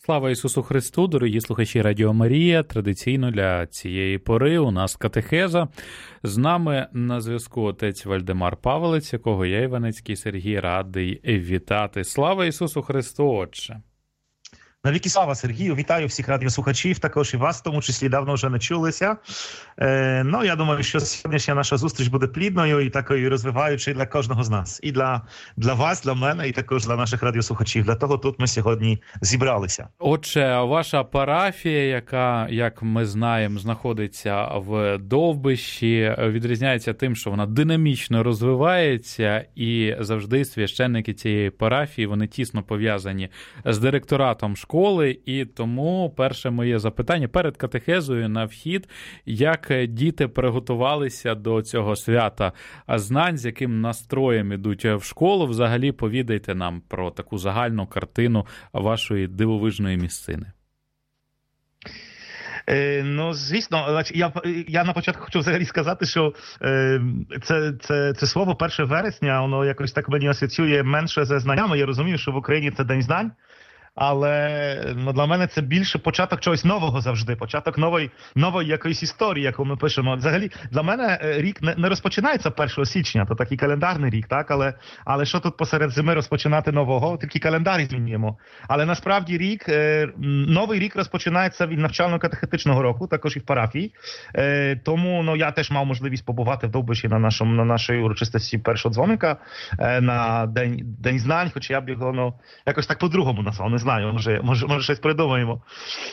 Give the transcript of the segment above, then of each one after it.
Слава Ісусу Христу, дорогі слухачі Радіо Марія. Традиційно для цієї пори у нас катехеза. З нами на зв'язку отець Вальдемар Павелець, якого я, Іванецький Сергій, радий вітати. Слава Ісусу Христу, Отче! Навіки слава, Сергію. Вітаю всіх радіослухачів, також і вас, в тому числі, давно вже не чулися. Я думаю, що сьогоднішня наша зустріч буде плідною і такою розвиваючою для кожного з нас. І для вас, для мене, і також для наших радіослухачів. Для того тут ми сьогодні зібралися. Отже, ваша парафія, яка, як ми знаємо, знаходиться в Довбищі, відрізняється тим, що вона динамічно розвивається, і завжди священники цієї парафії, вони тісно пов'язані з директоратом школи, і тому перше моє запитання перед катехезою на вхід, як діти приготувалися до цього свята знань, з яким настроєм ідуть в школу. Взагалі, повідайте нам про таку загальну картину вашої дивовижної місцини. Звісно, я на початку хочу взагалі сказати, що це слово 1 вересня, воно якось так мені асоціює менше зі знаннями. Я розумію, що в Україні це День знань. Але для мене це більше початок чогось нового завжди, початок нової якоїсь історії, яку ми пишемо. Взагалі, для мене рік не розпочинається 1 січня, то такий календарний рік, так? Але що тут посеред зими розпочинати нового? Тільки календар змінюємо. Але насправді новий рік розпочинається від навчально-катехетичного року, також і в парафії. Тому я теж мав можливість побувати в Довбищі на нашій урочистості першого дзвоника на День знань, хоча я б його якось так по-другому назвав. Не знаю, може щось придумаємо.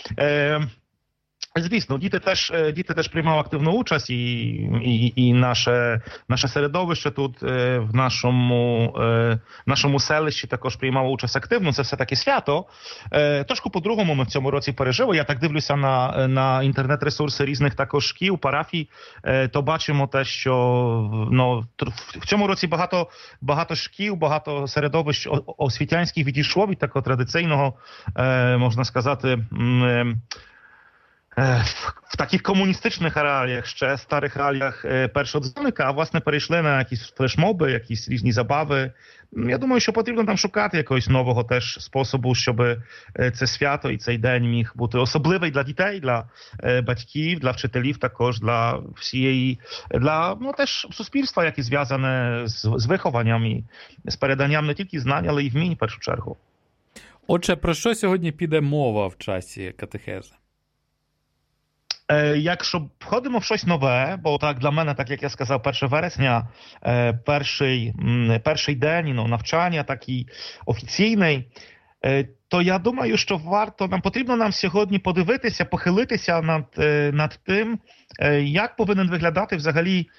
Звісно, діти теж приймали активну участь, і наше середовище тут в нашому селищі також приймало участь активно. Це все-таки свято. Трошки по-другому ми в цьому році пережили. Я так дивлюся на інтернет-ресурси різних також шкіл, парафій, то бачимо те, що в цьому році багато шкіл, багато середовищ освітянських відійшло від такого традиційного, можна сказати, в таких комуністичних реаліях, ще старих реаліях першого дзвоника, а власне перейшли на якісь флешмоби, якісь різні забави. Я думаю, що потрібно там шукати якогось нового теж способу, щоб це свято і цей день міг бути особливий для дітей, для батьків, для вчителів також, для теж суспільства, яке зв'язане з вихованням і з переданням не тільки знань, але й вмінь в першу чергу. Отже, про що сьогодні піде мова в часі катехези? Якщо входимо в щось нове, бо так для мене, так як я сказав, 1 вересня, перший день навчання, такий офіційний, то я думаю, що потрібно нам сьогодні подивитися, похилитися над тим, як повинен виглядати взагалі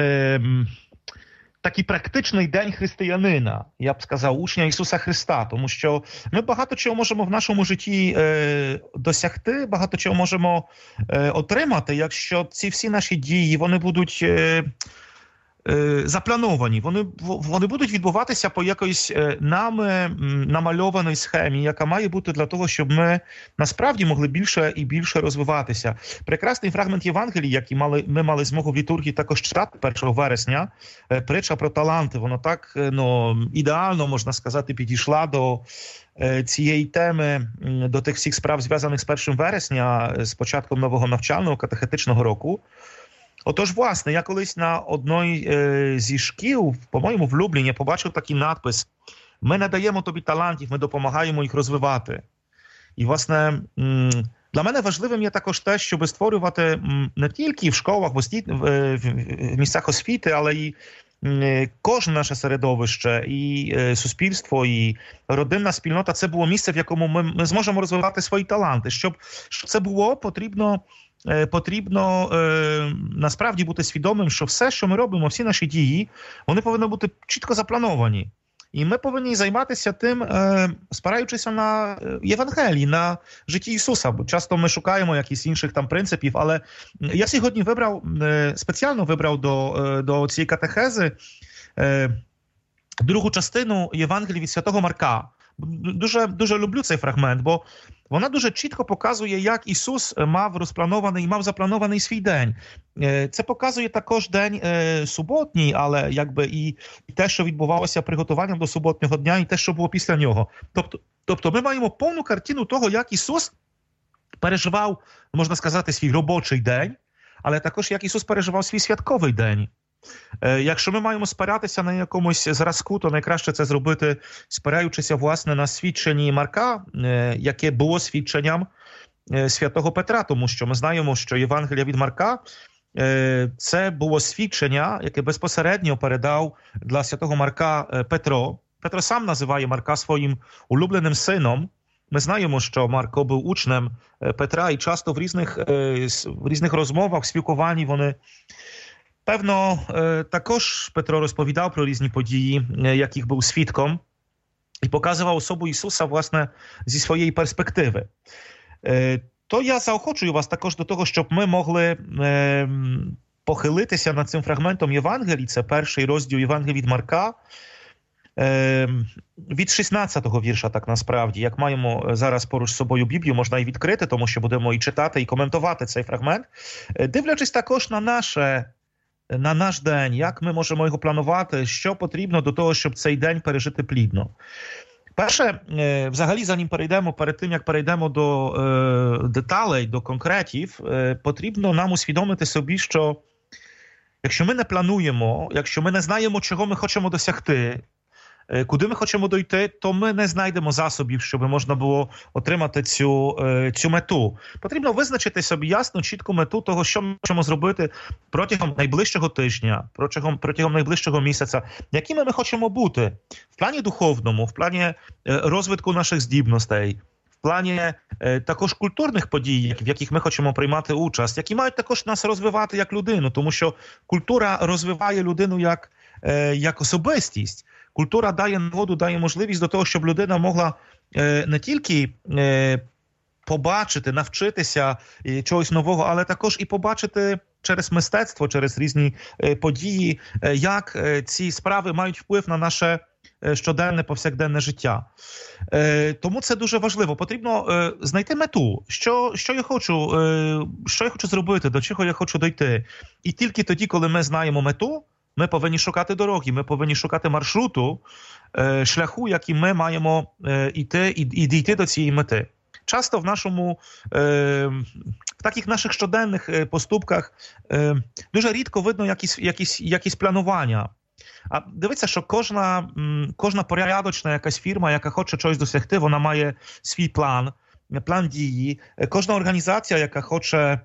такий практичний день християнина, я б сказав, учня Ісуса Христа, тому що ми багато чого можемо в нашому житті досягти, багато чого можемо отримати, якщо ці всі наші дії, вони будуть заплановані, вони будуть відбуватися по якоїсь нами намальованій схемі, яка має бути для того, щоб ми насправді могли більше і більше розвиватися. Прекрасний фрагмент Євангелії, який ми мали змогу в літургії також читати 1 вересня, притча про таланти, воно так ідеально, можна сказати, підійшла до цієї теми, до тих всіх справ, зв'язаних з 1 вересня, з початком нового навчального катехетичного року. Отож, власне, я колись на одній зі шкіл, по-моєму, в Любліні, побачив такий надпис: «Ми не даємо тобі талантів, ми допомагаємо їх розвивати». І, власне, для мене важливим є також те, щоб створювати не тільки в школах, в місцях освіти, але і кожне наше середовище, і суспільство, і родинна спільнота – це було місце, в якому ми зможемо розвивати свої таланти. Щоб це було, потрібно насправді бути свідомим, що все, що ми робимо, всі наші дії, вони повинні бути чітко заплановані. І ми повинні займатися тим, спираючися на Євангелії, на житті Ісуса. Бо часто ми шукаємо якісь інших там принципів, але я сьогодні спеціально вибрав до цієї катехези другу частину Євангелії від Святого Марка. дуже люблю цей фрагмент, бо вона дуже чітко показує, як Ісус мав запланований свій день. Це показує також день суботній, але якби і те, що відбувалося приготуванням до суботнього дня, і те, що було після нього. Тобто ми маємо повну картину того, як Ісус переживав, можна сказати, свій робочий день, але також як Ісус переживав свій святковий день. Якщо ми маємо спиратися на якомусь зразку, то найкраще це зробити, спираючися, власне, на свідченні Марка, яке було свідченням святого Петра, тому що ми знаємо, що Євангелія від Марка – це було свідчення, яке безпосередньо передав для святого Марка Петро. Петро сам називає Марка своїм улюбленим сином. Ми знаємо, що Марко був учнем Петра, і часто в різних розмовах, спілкуванні вони... Певно, також Петро розповідав про різні події, яких був свідком, і показував особу Ісуса, власне, зі своєї перспективи. То я заохочую вас також до того, щоб ми могли похилитися над цим фрагментом Євангелії, це перший розділ Євангелії від Марка, від 16-го вірша, так насправді. Як маємо зараз поруч з собою Біблію, можна і відкрити, тому що будемо і читати, і коментувати цей фрагмент, дивлячись також на наш день, як ми можемо його планувати, що потрібно до того, щоб цей день пережити плідно. Перше, взагалі, перед тим, як перейдемо до деталей, до конкретів, потрібно нам усвідомити собі, що якщо ми не плануємо, якщо ми не знаємо, чого ми хочемо досягти, куди ми хочемо дойти, то ми не знайдемо засобів, щоб можна було отримати цю мету. Потрібно визначити собі ясну, чітку мету того, що ми хочемо зробити протягом найближчого тижня, протягом найближчого місяця, якими ми хочемо бути в плані духовному, в плані розвитку наших здібностей, в плані також культурних подій, в яких ми хочемо приймати участь, які мають також нас розвивати як людину, тому що культура розвиває людину як особистість. Культура дає нагоду, дає можливість до того, щоб людина могла не тільки побачити, навчитися чогось нового, але також і побачити через мистецтво, через різні події, як ці справи мають вплив на наше щоденне, повсякденне життя. Тому це дуже важливо. Потрібно знайти мету, що я хочу зробити, до чого я хочу дойти. І тільки тоді, коли ми знаємо мету, ми повинні шукати дороги, ми повинні шукати маршруту, шляху, яким ми маємо йти і дійти до цієї мети. Часто в таких наших щоденних поступках дуже рідко видно якісь планування. А дивіться, що кожна порядочна якась фірма, яка хоче чогось досягти, вона має свій план дії. Кожна організація, яка хоче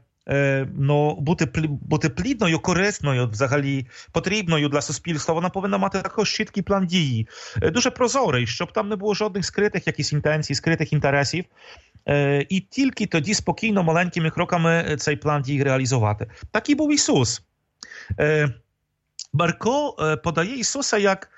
бути плідною, корисною, взагалі потрібною для суспільства, вона повинна мати також чіткий план дії, дуже прозорий, щоб там не було жодних скритих якісь інтенцій, скритих інтересів, і тільки тоді спокійно, маленькими кроками цей план дії реалізувати. Такий був Ісус. Марко подає Ісуса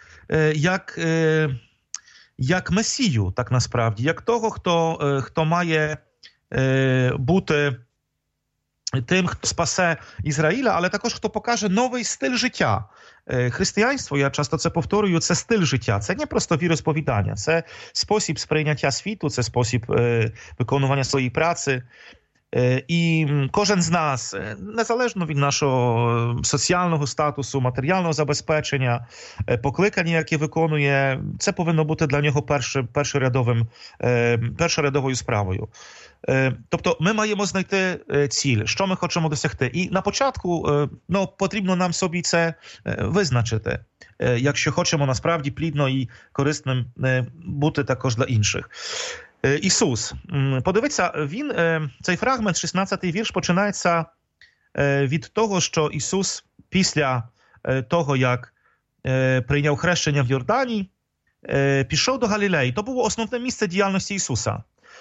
як Месію, так насправді, як того, хто має бути тим, хто спасе Ізраїля, але також хто покаже новий стиль життя. Християнство, я часто це повторюю, це стиль життя. Це не просто віросповідання, це спосіб сприйняття світу, це спосіб виконування своєї праці. І кожен з нас, незалежно від нашого соціального статусу, матеріального забезпечення, покликання, яке виконує, це повинно бути для нього першорядовою справою. Тобто ми маємо знайти ціль, що ми хочемо досягти. І на початку потрібно нам собі це визначити, якщо хочемо насправді плідно і корисним бути також для інших. Ісус. Подивіться, цей фрагмент, 16-й вірш, починається від того, що Ісус після того, як прийняв хрещення в Йордані, пішов до Галілеї. То було основне місце діяльності Ісуса.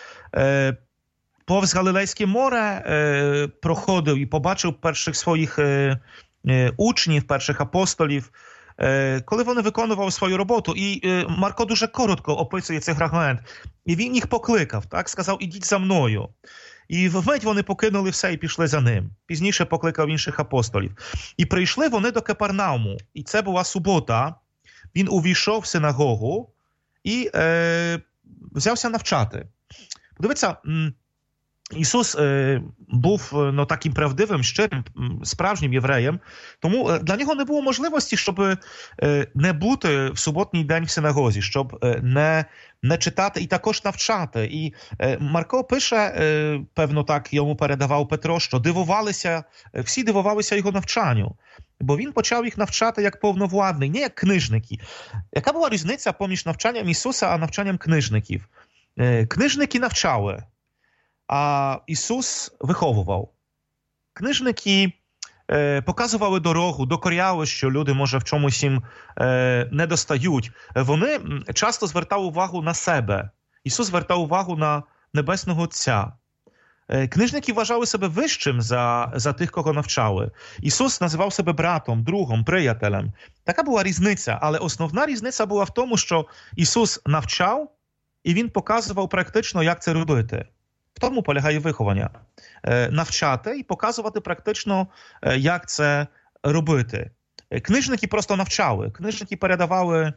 Повз Галилейське море проходив і побачив перших своїх учнів, перших апостолів, коли вони виконували свою роботу. І Марко дуже коротко описує цей фрагмент. І він їх покликав, так, сказав, ідіть за мною. І вмить вони покинули все і пішли за ним. Пізніше покликав інших апостолів. І прийшли вони до Капернауму. І це була субота. Він увійшов в синагогу і взявся навчати. Подивіться, Ісус був таким правдивим, щирим, справжнім євреєм, тому для нього не було можливості, щоб не бути в суботній день в синагозі, щоб не читати і також навчати. І Марко пише, певно так йому передавав Петро, що всі дивувалися його навчанню, бо він почав їх навчати як повновладний, не як книжники. Яка була різниця поміж навчанням Ісуса а навчанням книжників? Книжники навчали, а Ісус виховував. Книжники показували дорогу, докоряли, що люди, може, в чомусь їм не достають. Вони часто звертали увагу на себе. Ісус звертав увагу на Небесного Отця. Книжники вважали себе вищим за тих, кого навчали. Ісус називав себе братом, другом, приятелем. Така була різниця, але основна різниця була в тому, що Ісус навчав, і Він показував практично, як це робити. В тому полягає виховання. Навчати і показувати практично, як це робити. Книжники просто навчали. Книжники передавали,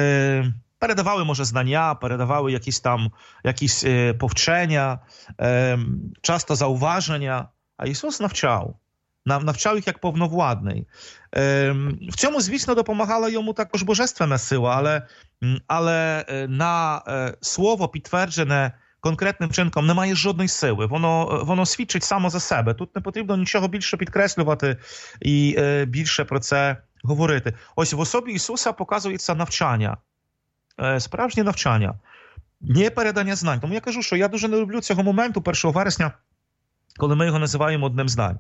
може, знання, передавали якісь повчення, часто зауваження. А Ісус навчав їх як повновладний. В цьому, звісно, допомагала йому також божественна сила, але на слово, підтверджене конкретним чинком, немає жодної сили. Воно свідчить само за себе. Тут не потрібно нічого більше підкреслювати і більше про це говорити. Ось в особі Ісуса показується навчання. Справжнє навчання. Не передання знань. Тому я кажу, що я дуже не люблю цього моменту 1 вересня, коли ми його називаємо Днем знань.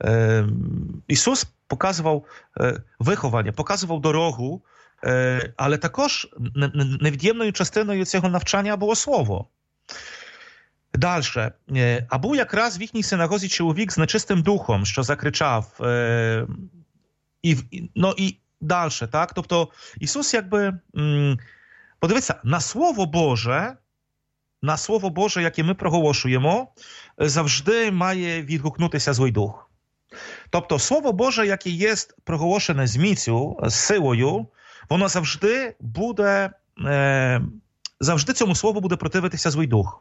Ісус показував виховання, показував дорогу, але також невід'ємною частиною цього навчання було слово. Дальше. А був якраз в їхній синагозі чоловік з нечистим духом, що закричав. І далі, так? Тобто Ісус подивіться, на Слово Боже, яке ми проголошуємо, завжди має відгукнутися злий дух. Тобто Слово Боже, яке є проголошене з міцю, з силою, воно завжди цьому слову буде противитися злий дух.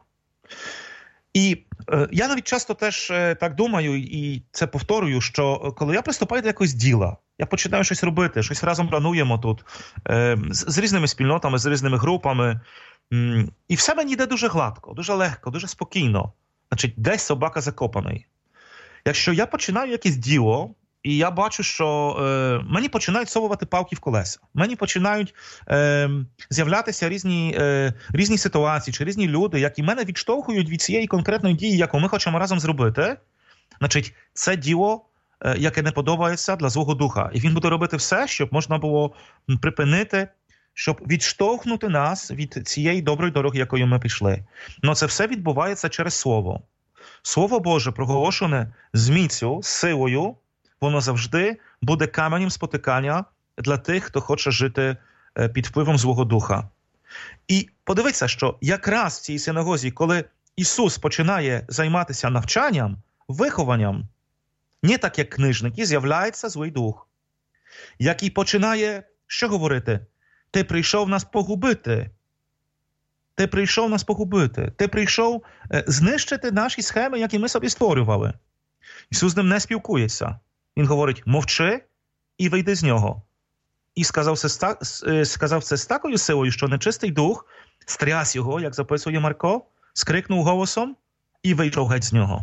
І я навіть часто теж так думаю, і це повторюю, що коли я приступаю до якогось діла, я починаю щось робити, щось разом плануємо тут, з різними спільнотами, з різними групами, і все мені йде дуже гладко, дуже легко, дуже спокійно. Значить, десь собака закопаний. Якщо я починаю якесь діло, і я бачу, що мені починають совувати палки в колеса. Мені починають з'являтися різні ситуації чи різні люди, які мене відштовхують від цієї конкретної дії, яку ми хочемо разом зробити. Значить, це діло, яке не подобається для Злого Духа. І він буде робити все, щоб можна було припинити, щоб відштовхнути нас від цієї доброї дороги, якою ми пішли. Но це все відбувається через Слово. Слово Боже, проголошене з міцю, з силою, воно завжди буде каменем спотикання для тих, хто хоче жити під впливом Злого Духа. І подивіться, що якраз в цій синагозі, коли Ісус починає займатися навчанням, вихованням, не так як книжники, з'являється злий дух, який починає, що говорити? Ти прийшов нас погубити. Ти прийшов нас погубити. Ти прийшов знищити наші схеми, які ми собі створювали. Ісус з ним не спілкується. Він говорить, мовчи і вийди з нього. І сказав це з такою силою, що нечистий дух стряс його, як записує Марко, скрикнув голосом і вийшов геть з нього.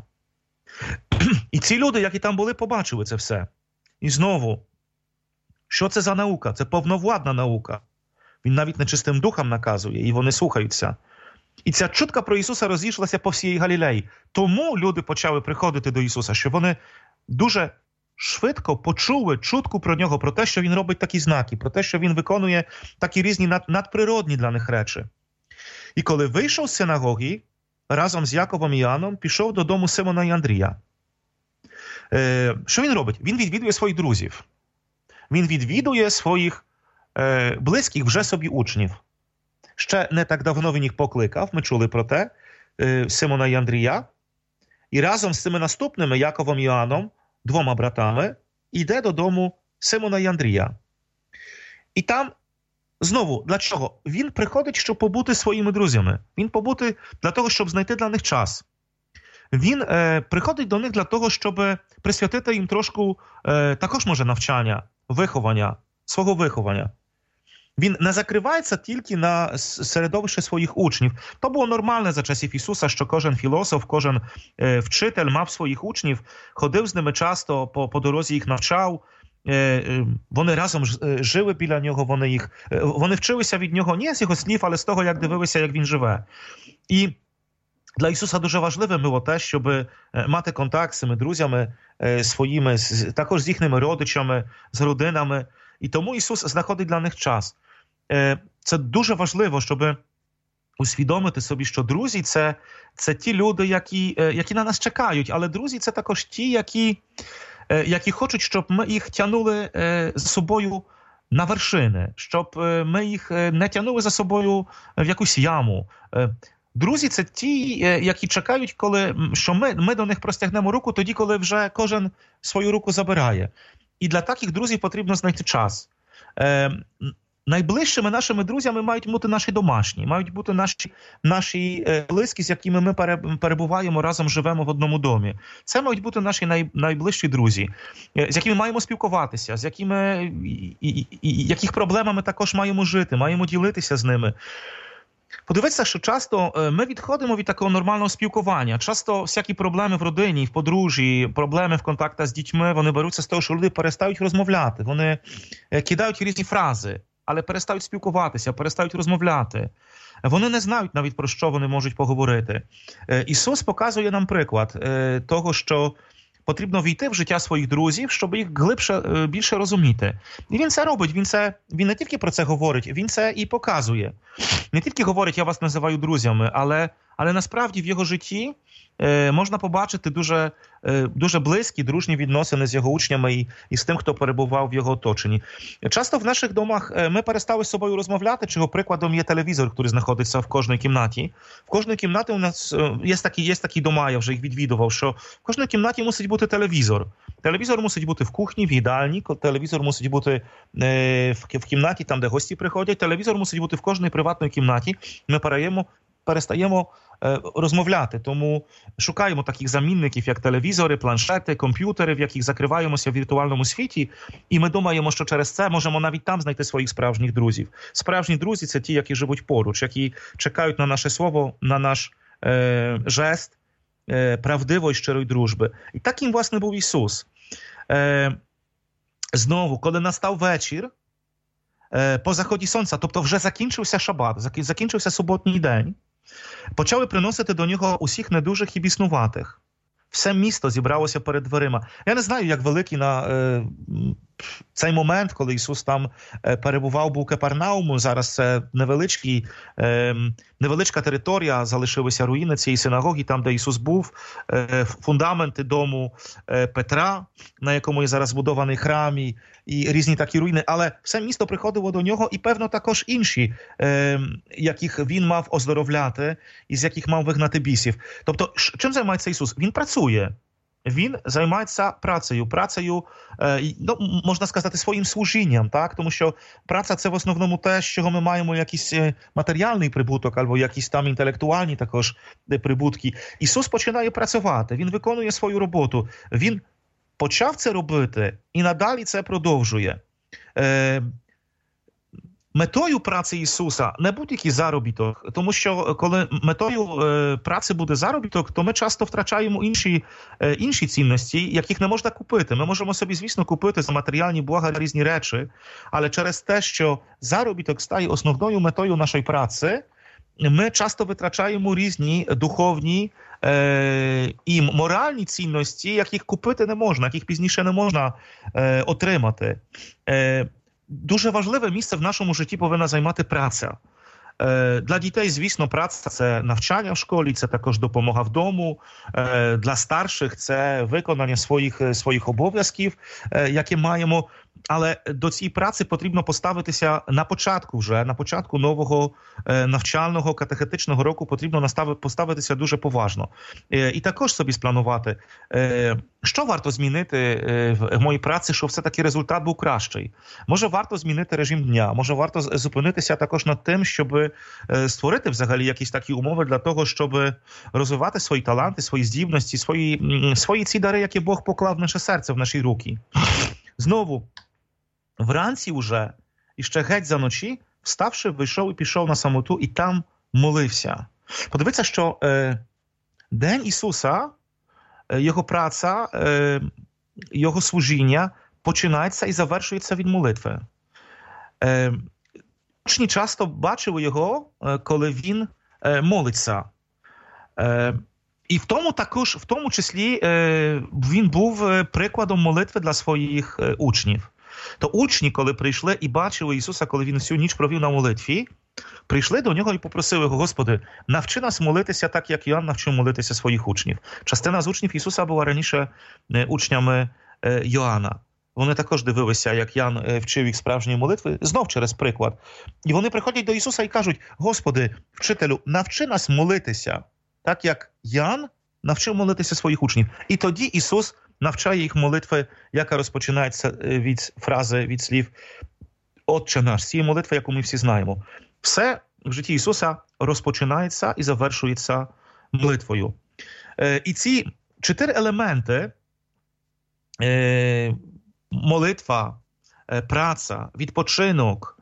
І ці люди, які там були, побачили це все. І знову, що це за наука? Це повновладна наука. Він навіть нечистим духам наказує, і вони слухаються. І ця чутка про Ісуса розійшлася по всій Галілеї. Тому люди почали приходити до Ісуса, що вони дуже швидко почули чутку про нього, про те, що він робить такі знаки, про те, що він виконує такі різні надприродні для них речі. І коли вийшов з синагоги, разом з Яковом і Іоанном пішов додому Симона і Андрія. Що він робить? Він відвідує своїх друзів. Він відвідує своїх близьких вже собі учнів. Ще не так давно він їх покликав, ми чули про те, Симона і Андрія. І разом з цими наступними, Яковом і Іоанном, двома братами, йде додому Симона і Андрія. І там Знову, для чого? Він приходить, щоб побути своїми друзями. Він побути для того, щоб знайти для них час. Він приходить до них для того, щоб присвятити їм трошку, також може навчання, виховання, свого виховання. Він не закривається тільки на середовище своїх учнів. То було нормально за часів Ісуса, що кожен філософ, кожен вчитель мав своїх учнів, ходив з ними часто, по дорозі їх навчав. Вони разом жили біля нього, вони вчилися від нього не з його слів, але з того, як дивилися, як він живе. І для Ісуса дуже важливим було те, щоб мати контакт з цими друзями своїми, також з їхніми родичами, з родинами. І тому Ісус знаходить для них час. Це дуже важливо, щоб усвідомити собі, що друзі – це ті люди, які на нас чекають. Але друзі – це також ті, які хочуть, щоб ми їх тягнули за собою на вершини, щоб ми їх не тягнули за собою в якусь яму. Друзі – це ті, які чекають, що ми до них простягнемо руку тоді, коли вже кожен свою руку забирає. І для таких друзів потрібно знайти час. Найближчими нашими друзями мають бути наші домашні, мають бути наші близькі, з якими ми перебуваємо, разом живемо в одному домі. Це мають бути наші найближчі друзі, з якими маємо спілкуватися, з яких проблемами також маємо жити, маємо ділитися з ними. Подивіться, що часто ми відходимо від такого нормального спілкування. Часто всякі проблеми в родині, в подружжі, проблеми в контактах з дітьми, вони беруться з того, що люди перестають розмовляти. Вони кидають різні фрази, але перестають спілкуватися, перестають розмовляти. Вони не знають навіть, про що вони можуть поговорити. Ісус показує нам приклад того, що потрібно війти в життя своїх друзів, щоб їх більше розуміти. І він це робить, він не тільки про це говорить, він це і показує. Не тільки говорить, я вас називаю друзями, але насправді в його житті можна побачити дуже близькі, дружні відносини з його учнями і з тим, хто перебував в його оточенні. Часто в наших домах ми перестали з собою розмовляти, чого прикладом є телевізор, який знаходиться в кожній кімнаті. В кожній кімнаті у нас є такі дома, я вже їх відвідував, що в кожній кімнаті мусить бути телевізор. Телевізор мусить бути в кухні, в їдальні, телевізор мусить бути в кімнаті, там, де гості приходять, телевізор мусить бути в кожній приватній кімнаті. Ми перестаємо розмовляти, тому шукаємо таких замінників, як телевізори, планшети, комп'ютери, в яких закриваємося в віртуальному світі, і ми думаємо, що через це можемо навіть там знайти своїх справжніх друзів. Справжні друзі – це ті, які живуть поруч, які чекають на наше слово, на наш жест правдивої, щирої дружби. І таким, власне, був Ісус. Знову, коли настав вечір, по заході сонця, тобто вже закінчився шабат, закінчився суботній день, почали приносити до нього усіх недужих і біснуватих. Все місто зібралося перед дверима. Я не знаю, як великий на цей момент, коли Ісус там перебував, був Капернауму. Зараз це невеличка територія, залишилися руїни цієї синагоги, там, де Ісус був, фундаменти дому Петра, на якому є зараз збудований храм, і різні такі руїни. Але все місто приходило до нього, і, певно, також інші, яких він мав оздоровляти, і з яких мав вигнати бісів. Тобто, чим займається Ісус? Він працює. Він займається працею, можна сказати, своїм служінням, так? Тому що праця – це в основному те, з чого ми маємо якийсь матеріальний прибуток або якісь там інтелектуальні також прибутки. Ісус починає працювати, він виконує свою роботу, він почав це робити і надалі це продовжує. Метою праці Ісуса не будь-який заробіток, тому що коли метою праці буде заробіток, то ми часто втрачаємо інші цінності, яких не можна купити. Ми можемо собі, звісно, купити за матеріальні блага різні речі, але через те, що заробіток стає основною метою нашої праці, ми часто витрачаємо різні духовні і моральні цінності, яких купити не можна, яких пізніше не можна отримати. Дуже важливе місце в нашому житті повинна займати праця. Для дітей, звісно, праця – це навчання в школі, це також допомога вдома. Для старших – це виконання своїх обов'язків, які маємо. Але до цієї праці потрібно поставитися на початку нового навчального катехетичного року потрібно поставитися дуже поважно. І також собі спланувати, що варто змінити в моїй праці, щоб все-таки результат був кращий. Може варто змінити режим дня, може варто зупинитися також над тим, щоб створити взагалі якісь такі умови для того, щоб розвивати свої таланти, свої здібності, свої ці дари, які Бог поклав в наше серце, в наші руки. Знову, вранці уже, і ще геть за ночі, вставши, вийшов і пішов на самоту, і там молився. Подивіться, що День Ісуса, Його праця, Його служіння починається і завершується від молитви. Учні часто бачили Його, коли Він молиться. І в тому числі Він був прикладом молитви для своїх учнів. То учні, коли прийшли і бачили Ісуса, коли Він всю ніч провів на молитві, прийшли до Нього і попросили Його: Господи, навчи нас молитися так, як Йоанн навчив молитися своїх учнів. Частина з учнів Ісуса була раніше учнями Йоанна. Вони також дивилися, як Ян вчив їх справжньої молитви, знов через приклад. І вони приходять до Ісуса і кажуть: Господи, вчителю, навчи нас молитися так, як Ян навчив молитися своїх учнів. І тоді Ісус навчає їх молитви, яка розпочинається від слів «Отче наш», цієї молитви, яку ми всі знаємо. Все в житті Ісуса розпочинається і завершується молитвою. І ці 4 елементи молитва, праця, відпочинок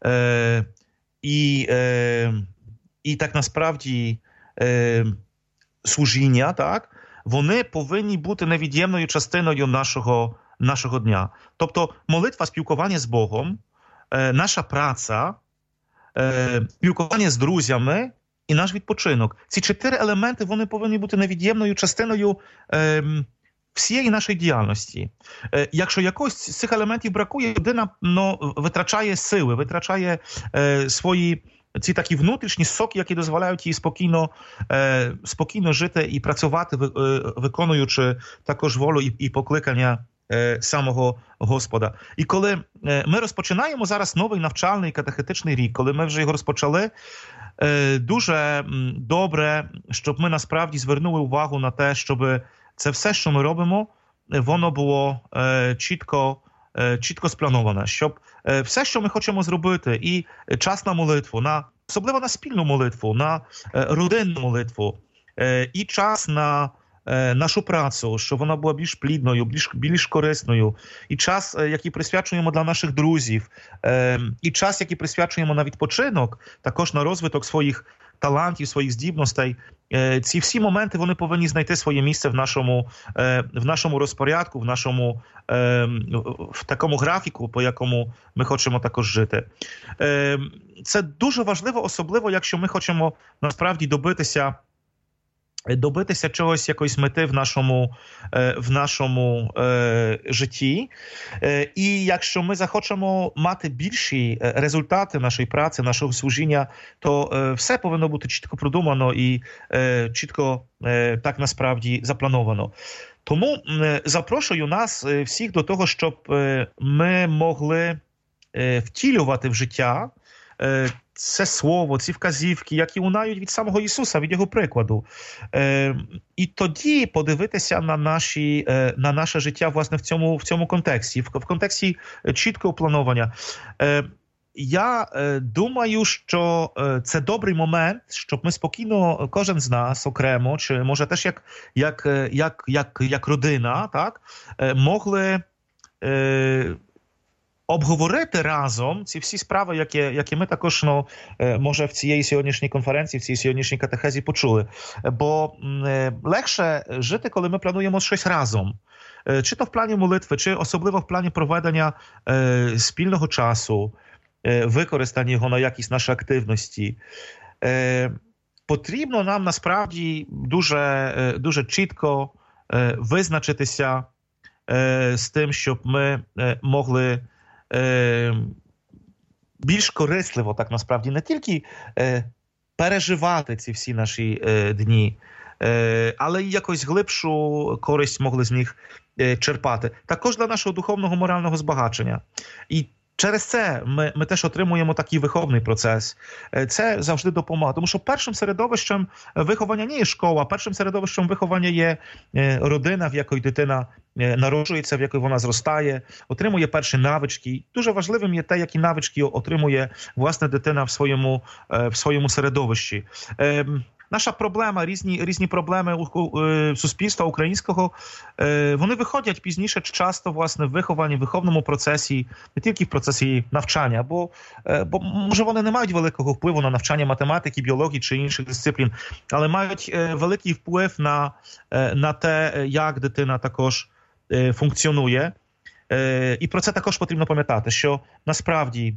і так насправді служіння, так, вони повинні бути невід'ємною частиною нашого дня. Тобто молитва, спілкування з Богом, наша праця, спілкування з друзями і наш відпочинок. Ці 4 елементи, вони повинні бути невід'ємною частиною всієї нашої діяльності. Якщо якогось з цих елементів бракує, людина витрачає сили, витрачає свої ці такі внутрішні соки, які дозволяють їй спокійно жити і працювати, виконуючи також волю і покликання самого Господа. І коли ми розпочинаємо зараз новий навчальний катехетичний рік, коли ми вже його розпочали, дуже добре, щоб ми насправді звернули увагу на те, щоб це все, що ми робимо, воно було чітко сплановане, щоб все, що ми хочемо зробити, і час на молитву, особливо на спільну молитву, на родинну молитву, і час на нашу працю, щоб вона була більш плідною, більш корисною, і час, який присвячуємо для наших друзів, і час, який присвячуємо на відпочинок, також на розвиток своїх талантів, своїх здібностей. Ці всі моменти, вони повинні знайти своє місце в нашому розпорядку, в такому графіку, по якому ми хочемо також жити. Це дуже важливо, особливо, якщо ми хочемо насправді добитися чогось, якоїсь мети в нашому житті. І якщо ми захочемо мати більші результати нашої праці, нашого служіння, то все повинно бути чітко продумано і чітко так насправді заплановано. Тому запрошую нас всіх до того, щоб ми могли втілювати в життя це слово, ці вказівки, які лунають від самого Ісуса, від Його прикладу. І тоді подивитися на наше життя, власне, в цьому контексті, в контексті чіткого планування. Я думаю, що це добрий момент, щоб ми спокійно, кожен з нас окремо, чи може теж як родина, так, могли обговорити разом ці всі справи, які ми також, може, в цієї сьогоднішній конференції, в цій сьогоднішній катехезі почули. Бо легше жити, коли ми плануємо щось разом. Чи то в плані молитви, чи особливо в плані проведення спільного часу, використання його на якісь наші активності. Потрібно нам насправді дуже чітко визначитися з тим, щоб ми могли більш корисливо, так насправді, не тільки переживати ці всі наші дні, але й якось глибшу користь могли з них черпати, також для нашого духовного морального збагачення. І через це ми теж отримуємо такий виховний процес. Це завжди допомагає. Тому що першим середовищем виховання не є школа, першим середовищем виховання є родина, в якій дитина народжується, в якій вона зростає, отримує перші навички. Дуже важливим є те, які навички отримує власне дитина в своєму середовищі. Наша проблема, різні проблеми суспільства українського, вони виходять пізніше часто, власне, в вихованні, в виховному процесі, не тільки в процесі навчання, бо може вони не мають великого впливу на навчання математики, біології чи інших дисциплін, але мають великий вплив на те, як дитина також функціонує. І про це також потрібно пам'ятати, що насправді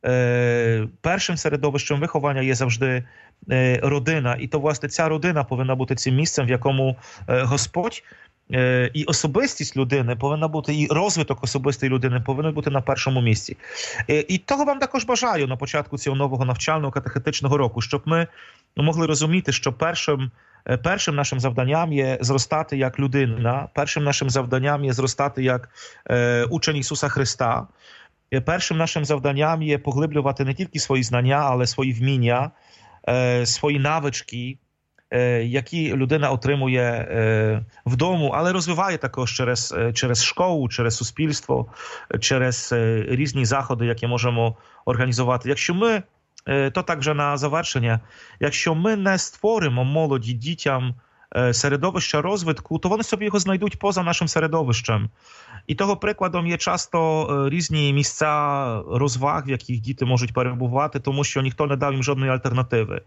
першим середовищем виховання є завжди родина. І то, власне, ця родина повинна бути цим місцем, в якому Господь і особистість людини повинна бути, і розвиток особистої людини повинен бути на першому місці. І того вам також бажаю на початку цього нового навчального катехетичного року, щоб ми могли розуміти, що першим нашим завданням є зростати як людина, першим нашим завданням є зростати як учень Ісуса Христа, першим нашим завданням є поглиблювати не тільки свої знання, але свої вміння, свої навички, які людина отримує вдома, але розвиває також через школу, через суспільство, через різні заходи, які можемо організувати. Якщо ми, то так вже на завершення, якщо ми не створимо молоді, дітям середовища розвитку, то вони собі його знайдуть поза нашим середовищем. І того прикладом є часто різні місця розваг, в яких діти можуть перебувати, тому що ніхто не дав їм жодної альтернативи.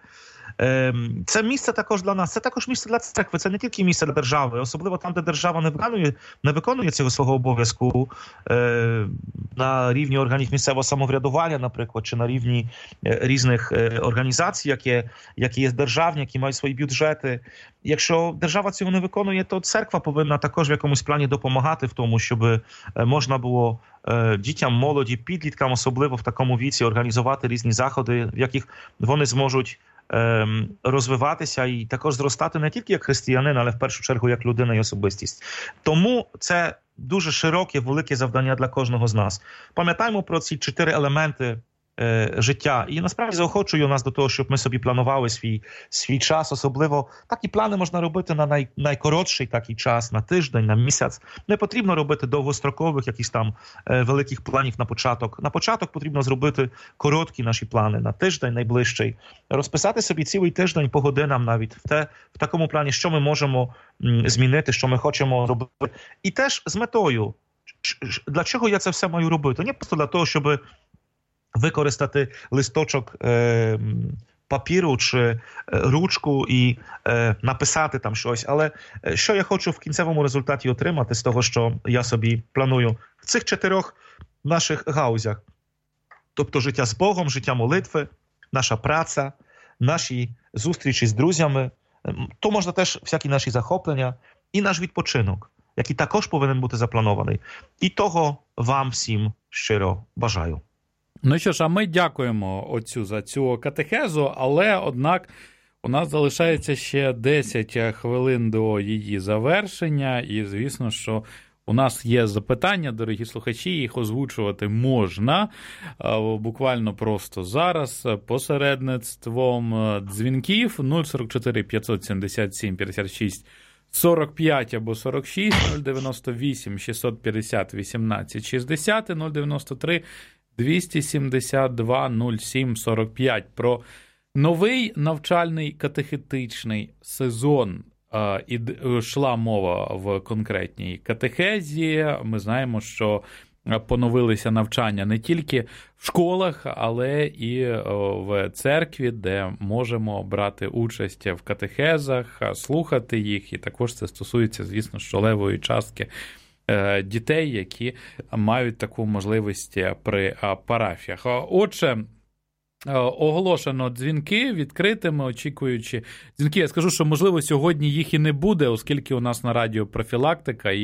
Це місце також для нас, це також місце для церкви, це не тільки місце для держави, особливо там, де держава не виконує цього свого обов'язку на рівні органів місцевого самоврядування, наприклад, чи на рівні різних організацій, які є державні, які мають свої бюджети. Якщо держава цього не виконує, то церква повинна також в якомусь плані допомагати в тому, щоб можна було дітям, молоді, підліткам, особливо в такому віці, організувати різні заходи, в яких вони зможуть розвиватися і також зростати не тільки як християнин, але в першу чергу як людина і особистість. Тому це дуже широке, велике завдання для кожного з нас. Пам'ятаємо про ці 4 елементи життя. І насправді заохочую нас до того, щоб ми собі планували свій час. Особливо такі плани можна робити на найкоротший такий час, на тиждень, на місяць. Не потрібно робити довгострокових якісь там великих планів на початок. На початок потрібно зробити короткі наші плани на тиждень найближчий. Розписати собі цілий тиждень по годинам навіть в такому плані, що ми можемо змінити, що ми хочемо робити. І теж з метою. Для чого я це все маю робити? Не просто для того, щоб використати листочок папіру чи ручку і написати там щось. Але що я хочу в кінцевому результаті отримати з того, що я собі планую в цих 4 наших гаузях? Тобто життя з Богом, життя молитви, наша праця, наші зустрічі з друзями, то можна теж всякі наші захоплення і наш відпочинок, який також повинен бути запланований. І того вам всім щиро бажаю. Ну що ж, а ми дякуємо отцю за цю катехезу, але, однак, у нас залишається ще 10 хвилин до її завершення, і, звісно, що у нас є запитання, дорогі слухачі, їх озвучувати можна, буквально просто зараз, посередництвом дзвінків 044 577 56 45 або 46, 098 650 18 60, 093 272 07 45. Про новий навчальний катехетичний сезон йшла мова в конкретній катехезі. Ми знаємо, що поновилися навчання не тільки в школах, але і в церкві, де можемо брати участь в катехезах, слухати їх. І також це стосується, звісно, шалевої частки дітей, які мають таку можливість при парафіях. Отже, оголошено дзвінки відкритими, очікуючи дзвінки. Я скажу, що, можливо, сьогодні їх і не буде, оскільки у нас на радіо профілактика, і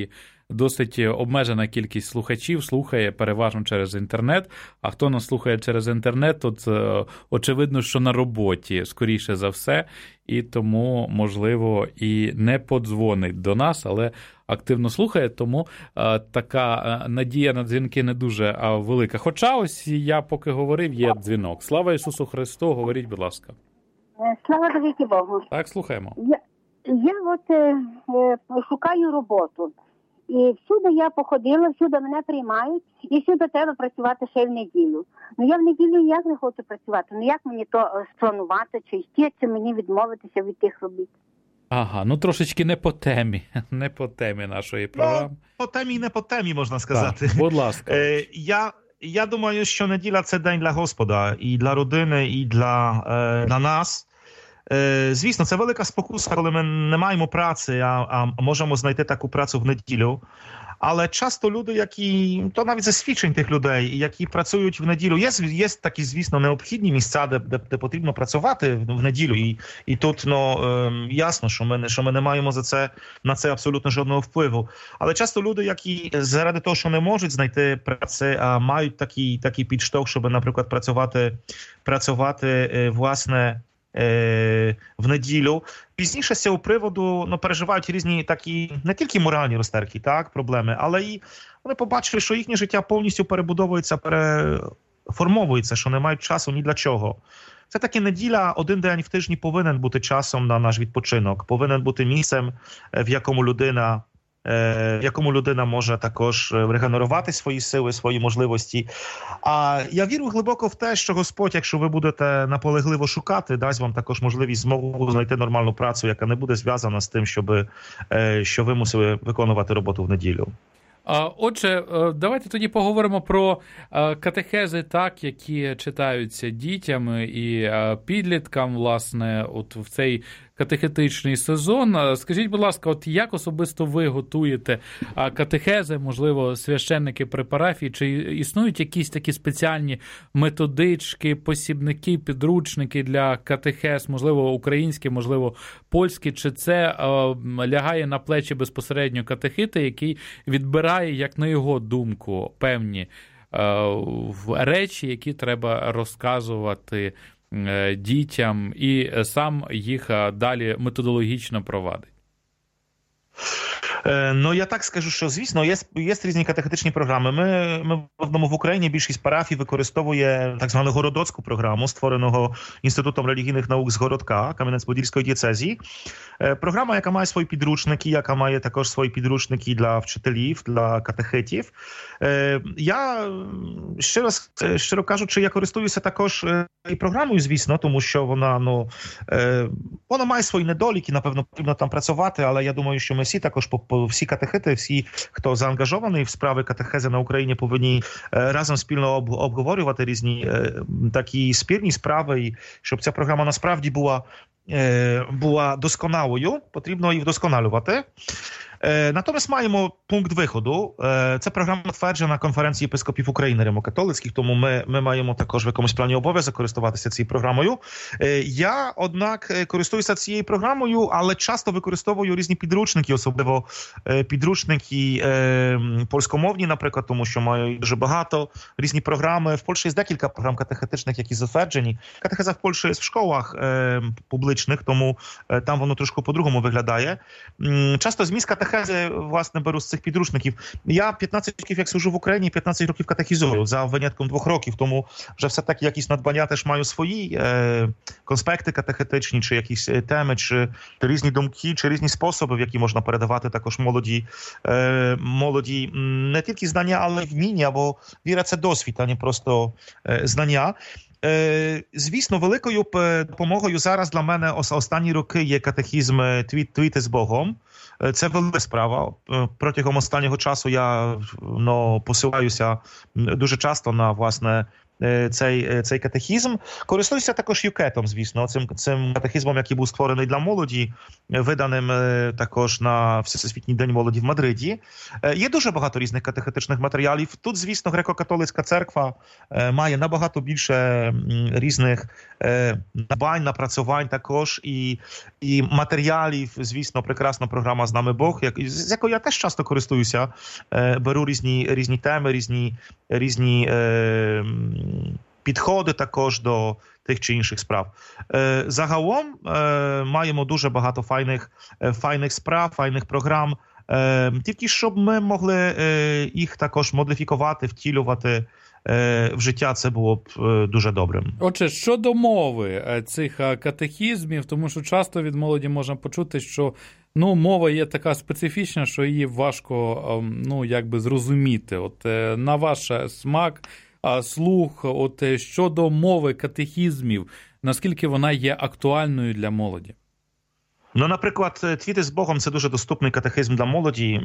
досить обмежена кількість слухачів слухає переважно через інтернет, а хто нас слухає через інтернет, то очевидно, що на роботі, скоріше за все, і тому, можливо, і не подзвонить до нас, але активно слухає, тому така надія на дзвінки не дуже велика. Хоча ось я поки говорив, є дзвінок. Слава Ісусу Христу, говоріть, будь ласка. Слава навіки Богу. Так, слухаємо. Я шукаю роботу. І всюди я походила, всюди мене приймають, і всюди треба працювати ще й в неділю. Ну я в неділю ніяк не хочу працювати. Ну як мені то спланувати, чи йти, чи мені відмовитися від тих робіт? Ага, ну трошечки не по темі нашої програми. Ну, по темі і не по темі, можна сказати. Так, будь ласка. Я думаю, що неділя – це день для Господа, і для родини, і для нас. Звісно, це велика спокуса, коли ми не маємо праці, а можемо знайти таку працю в неділю. Але часто люди, які, то навіть ze свідчень тих людей, які працюють в неділю, є такі, звісно, необхідні місця, де потрібно працювати в неділю. І тут, ясно, що ми не маємо на це абсолютно жодного впливу. Але часто люди, які заради того, що не можуть знайти праці, а мають такий підштовх, щоб, наприклад, працювати власне, в неділю. Пізніше з цього приводу переживають різні такі, не тільки моральні розтерки, так, проблеми, але і вони побачили, що їхнє життя повністю перебудовується, переформовується, що не мають часу ні для чого. Це таки неділя, один день в тижні повинен бути часом на наш відпочинок, повинен бути місцем, в якому людина може також регенерувати свої сили, свої можливості. А я вірю глибоко в те, що Господь, якщо ви будете наполегливо шукати, дасть вам також можливість змогу знайти нормальну працю, яка не буде зв'язана з тим, що ви мусили виконувати роботу в неділю. Отже, давайте тоді поговоримо про катехези, так, які читаються дітям і підліткам, власне, от в цей катехетичний сезон. Скажіть, будь ласка, от як особисто ви готуєте катехези, можливо, священники при парафії, чи існують якісь такі спеціальні методички, посібники, підручники для катехез, можливо, українські, можливо, польські, чи це лягає на плечі безпосередньо катехита, який відбирає, як на його думку, певні речі, які треба розказувати дітям, і сам їх далі методологічно провадить? Ну, я так скажу, що, звісно, є різні катехетичні програми. Ми в Україні більшість парафій використовує так звану городоцьку програму, створеного Інститутом релігійних наук з Городка, Кам'янець-Подільської дієцезії. Програма, яка має свої підручники, яка має також свої підручники для вчителів, для катехетів. Я, щиро кажучи, я користуюся також і програмою, звісно, тому що вона має свої недоліки, напевно, потрібно там працювати, але я думаю, що ми всі також, всі катехети, всі, хто заангажований в справи катехези на Україні, повинні разом спільно обговорювати різні такі спірні справи, і щоб ця програма насправді була досконалою, потрібно її вдосконалювати. Натомість маємо пункт виходу. Це програма затверджена Конференцією єпископів України Римо-католицьких, тому ми маємо також в якомусь плані обов'язок користуватися цією програмою. Я, однак, користуюся цією програмою, але часто використовую різні підручники, особливо підручники польськомовні, наприклад, тому що маю дуже багато різні програми. В Польщі є декілька програм катехетичних, які затверджені. Катехеза в Польщі є в школах публічних, тому там воно трошки по-другому виглядає. Часто зміст катехези, власне, беру з цих підручників. Я 15 років, як служу в Україні, 15 років катехізую, за винятком 2 років, тому вже все-таки якісь надбання теж маю свої конспекти катехетичні, чи якісь теми, чи різні думки, чи різні способи, в які можна передавати також молоді не тільки знання, але й вміння, бо віра – це досвід, а не просто знання. Звісно, великою допомогою зараз для мене останні роки є катехізм «Твіти з Богом». Це велика справа. Протягом останнього часу я посилаюся дуже часто на, власне, цей катехізм. Користуюся також юкетом, звісно, цим катехізмом, який був створений для молоді, виданим також на Всесвітній день молоді в Мадриді. Є дуже багато різних катехетичних матеріалів. Тут, звісно, греко-католицька церква має набагато більше різних надбань, напрацювань також і матеріалів. Звісно, прекрасна програма програма «З нами Бог», з якою я теж часто користуюся, беру різні теми, різні підходи також до тих чи інших справ. Загалом маємо дуже багато файних справ, файних програм, тільки щоб ми могли їх також модифікувати, втілювати в життя, це було б дуже добрим. Отже, щодо мови цих катехізмів, тому що часто від молоді можна почути, що мова є така специфічна, що її важко зрозуміти. От на ваш смак, слух, щодо мови катехізмів, наскільки вона є актуальною для молоді? Наприклад, «Твіти з Богом» – це дуже доступний катехизм для молоді.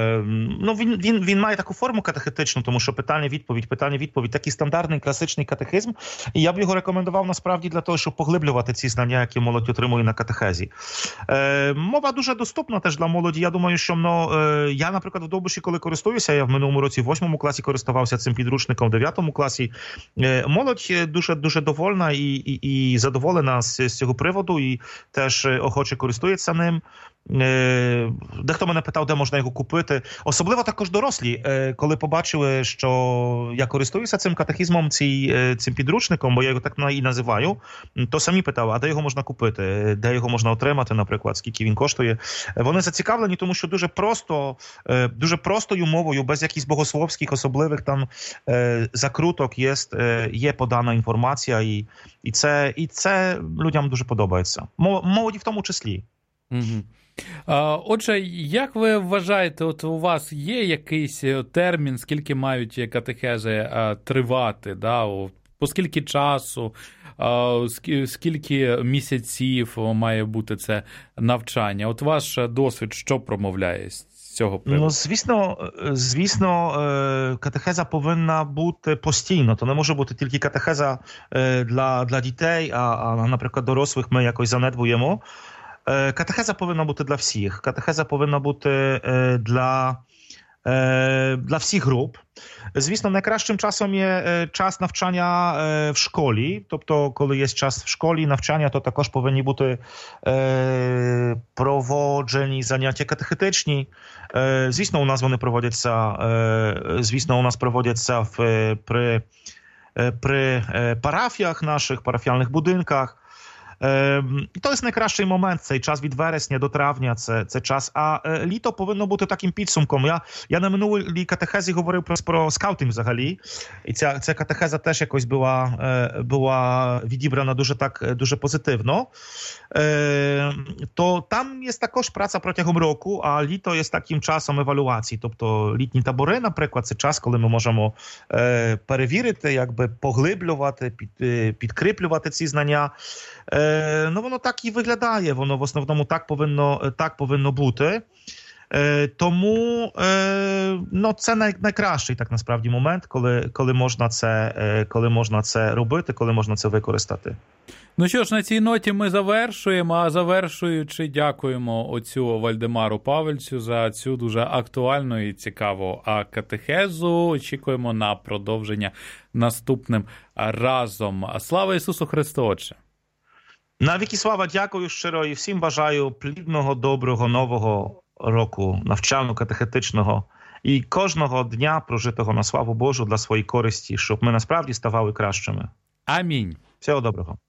Він має таку форму катехетичну, тому що питання-відповідь, такий стандартний класичний катехизм. І я б його рекомендував насправді для того, щоб поглиблювати ці знання, які молодь отримує на катехезі. Мова дуже доступна теж для молоді. Я думаю, що я, наприклад, в Довбиші, коли користуюся, я в минулому році в 8 класі користувався цим підручником, в 9 класі. Молодь дуже довольна і задоволена з цього приводу, і теж охоче користується ним. Дехто мене питав, де можна його купити. Особливо також дорослі, коли побачили, що я користуюся цим катехізмом, цим підручником, бо я його так і називаю, то самі питали, а де його можна купити, де його можна отримати, наприклад, скільки він коштує. Вони зацікавлені, тому що дуже простою мовою, без якихось богословських особливих там закруток є подана інформація, і це людям дуже подобається. Молоді в тому числі. Угу. Отже, як ви вважаєте, от у вас є якийсь термін, скільки мають катехези тривати, да? По скільки часу, скільки місяців має бути це навчання? От ваш досвід що промовляє з цього приводу? Звісно, катехеза повинна бути постійно. То не може бути тільки катехеза для дітей, а, наприклад, дорослих ми якось занедбуємо. Катехеза повинна бути для всіх. Катехеза повинна бути для всіх груп. Звісно, найкращим часом є час навчання в школі. Тобто, коли є час в школі навчання, то також повинні бути проводжені заняття катехетичні. Звісно, у нас вони проводяться, при парафіях наших, парафіальних будинках. І то є найкращий момент, цей час від вересня до травня, це час. А літо повинно бути таким підсумком. Я на минулій катехезі говорив про скаутинг взагалі. І ця катехеза теж якось була відібрана дуже позитивно. То там є також праця протягом року, а літо є таким часом евалюації. Тобто літні табори, наприклад, це час, коли ми можемо перевірити, поглиблювати, підкріплювати ці знання. Воно так і виглядає, воно в основному так повинно бути. Тому це найкращий так насправді момент, коли можна це робити, коли можна це використати. Ну що ж, на цій ноті ми завершуємо, а завершуючи, дякуємо отцю Вальдемару Павельцю за цю дуже актуальну і цікаву катехезу. Очікуємо на продовження наступним разом. Слава Ісусу Христу, Отче! Навіки слава, дякую щиро і всім бажаю плідного, доброго, нового року, навчально-катехетичного і кожного дня прожитого на славу Божу для своєї користі, щоб ми насправді ставали кращими. Амінь. Всього доброго.